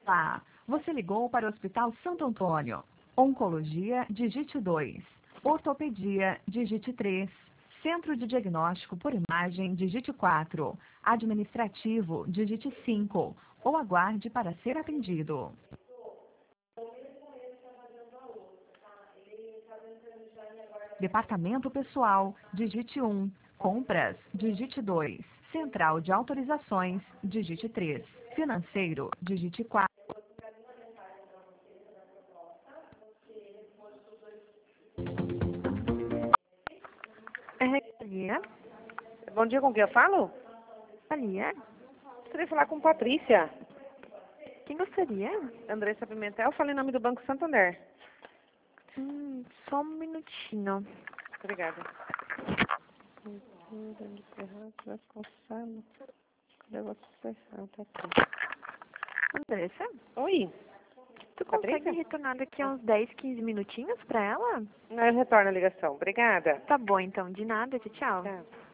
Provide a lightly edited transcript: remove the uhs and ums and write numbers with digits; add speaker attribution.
Speaker 1: Olá, você ligou para o Hospital Santo Antônio. Oncologia, digite 2. Ortopedia, digite 3. Centro de Diagnóstico por Imagem, digite 4. Administrativo, digite 5. Ou aguarde para ser atendido. Departamento Pessoal, digite 1. Compras, digite 2. Central de Autorizações, digite 3. Financeiro, digite 4.
Speaker 2: Maria?
Speaker 3: Bom dia, com quem eu falo?
Speaker 2: Maria?
Speaker 3: Gostaria de falar com Patrícia.
Speaker 2: Quem gostaria?
Speaker 3: Andressa Pimentel, falei em nome do Banco Santander.
Speaker 2: Só um minutinho.
Speaker 3: Obrigada. Cadê você? Ah, tá aqui.
Speaker 2: Andressa?
Speaker 3: Oi,
Speaker 2: Tu
Speaker 3: Patrícia?
Speaker 2: consegue retornar daqui a uns 10, 15 minutinhos pra ela?
Speaker 3: Eu retorno a ligação. Obrigada.
Speaker 2: Tá bom, então. De nada. Tchau, tchau.
Speaker 3: Tchau.